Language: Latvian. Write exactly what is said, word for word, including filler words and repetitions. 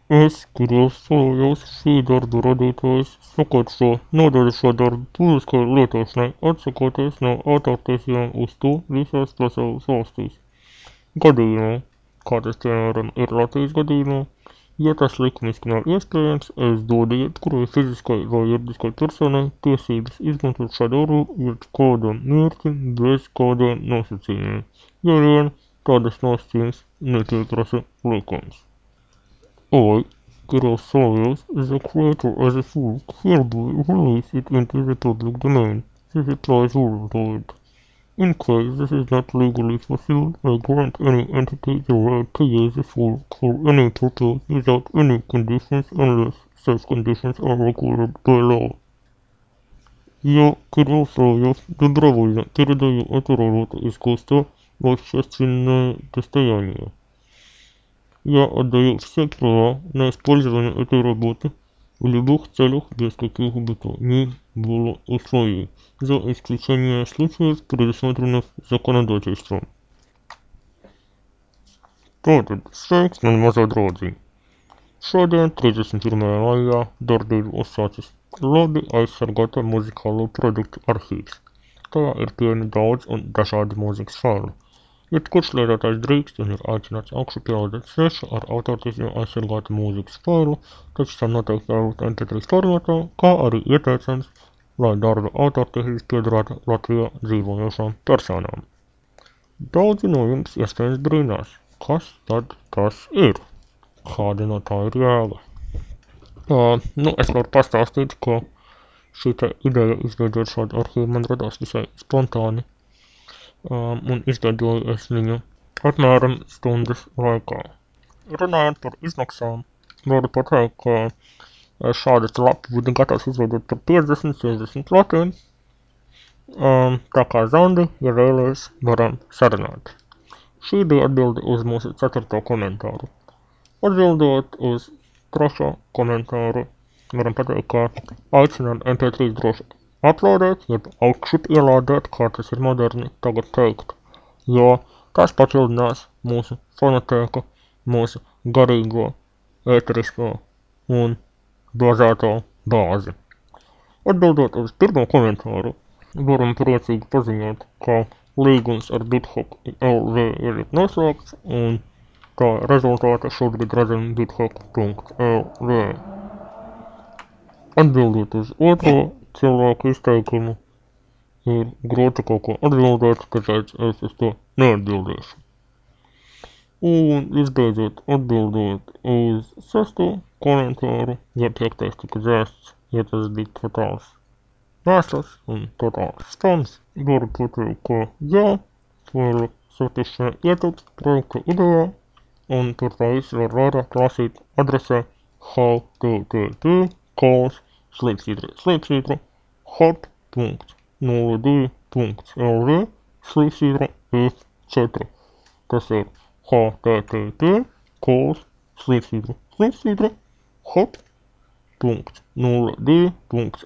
Es gribēju šī darba radītājs sakārto nodaļas darbu publiskai lietošanai, atsakoties no autortiesībām uz to visās pasaules valstīs. Gadījumā, kā tas piemēram ir Latvijas gadījumā, ja tas likumiski nav iespējams, es dodu jebkurai fiziskai vai juridiskai personai tiesības izmantot šādu darbu jebkādam mērķim bez kādiem nosacījumiem, ja vien tādas nosacījumus nepieprasa likums. I, Grossoyos, the creator of the book, hereby release it into the public domain. This applies worldwide. In case this is not legally possible, I grant any entity the right to use the work for any purpose without any conditions unless such conditions are required by law. Я, Кирилл Соловьев, добровольно передаю эту работу искусства в общественное достояние. Я отдаю все права на использование этой работы в любых целях без каких бы то ни было условий, за исключением случаев, предусмотренных законодательством. Tātad sveiks, man mazā draudziņ. Šodien, trīsdesmit pirmajā maijā, darbību uzsācis labi aizsargāta muzikālo produktu arhīvs. Tajā ir pieejami daudz un dažādi mūzikas faili. Jebkurš lietotājs drīkst un ir aicināts augšupielādēt svešu ar autortiesībām aizsargātu mūzikas failu, taču tam noteikti jābūt em pe trīs formātā, kā arī ieteicams, lai darba autortiesības piederētu Latvijā dzīvojošām personām. Daudzi no jums iespējams brīnās, kas tad tas ir? Kāda no tā ir jēga? Uh, nu, es varu pastāstīt, ka šī te ideja izveidot šādu arhīvu man radās visai spontāni. Um, un izveidoju es viņu apmēram stundas laikā. Runājot par izmaksām, varu pateikt, ka šāda lapa būtu gatavs izveidot par piecdesmit līdz sešdesmit latiem. Um, tā kā Zandi, ja vēlēs, varam sarunāt. Šī bija atbilde uz mūsu ceturto komentāru. Atbildot uz trešo komentāru, varam pateikt, ka aicinām em pe trīs droši uploadēt, jeb augšup ielādēt, kā tas ir moderni tagad teikt, jo tas papildinās mūsu fonotēku, mūsu garīgo, ēterisko un bāzēto bāzi. Atbildot uz pirmo komentāru, varam priecīgi paziņot, ka līgums ar BitHop el ve ir noslēgts, un tā rezultāta šobrīd redzam bithop punkt el ve. Atbildot uz otro cilvēku izteikumu, ir grūti kaut ko atbildēt, tāpēc es uz to neatbildēšu. Un visbeidzot, atbildot uz sesto komentāru, ja piektais tika dzēsts, ja tas bija totāls mēsls un totāls spams, varu pateikt, ka jā, varu satikšanai ietilpst projekta idejā, un par tā visu var vairāk lasīt adresē http kols slīpsvītra slīpsvītra hop punkt nulle divi punkt el ve slīpsvītra ef četri. Tas ir http kols slīpsvītra slīpsvītra hop punkt nulle divi punkt